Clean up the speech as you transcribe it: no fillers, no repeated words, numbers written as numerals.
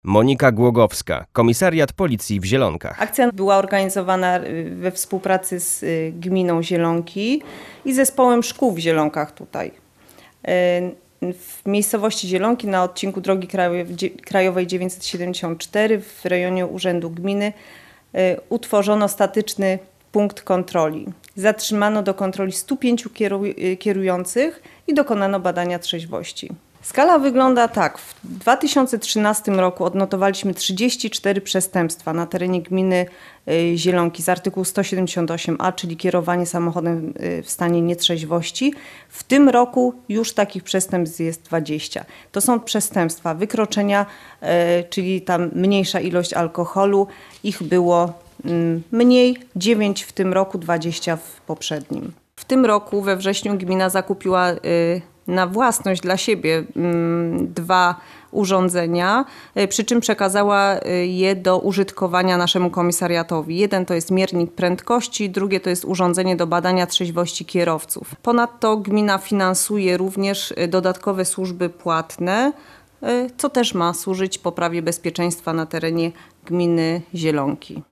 Monika Głogowska, Komisariat Policji w Zielonkach. Akcja była organizowana we współpracy z gminą Zielonki i zespołem szkół w Zielonkach tutaj. W miejscowości Zielonki na odcinku drogi krajowej 974 w rejonie Urzędu Gminy utworzono statyczny punkt kontroli. Zatrzymano do kontroli 105 kierujących i dokonano badania trzeźwości. Skala wygląda tak. W 2013 roku odnotowaliśmy 34 przestępstwa na terenie gminy Zielonki z artykułu 178a, czyli kierowanie samochodem w stanie nietrzeźwości. W tym roku już takich przestępstw jest 20. To są przestępstwa wykroczenia, czyli tam mniejsza ilość alkoholu. Ich było mniej, 9 w tym roku, 20 w poprzednim. W tym roku we wrześniu gmina zakupiła na własność dla siebie 2 urządzenia, przy czym przekazała je do użytkowania naszemu komisariatowi. Jeden to jest miernik prędkości, drugie to jest urządzenie do badania trzeźwości kierowców. Ponadto gmina finansuje również dodatkowe służby płatne, co też ma służyć poprawie bezpieczeństwa na terenie gminy Zielonki.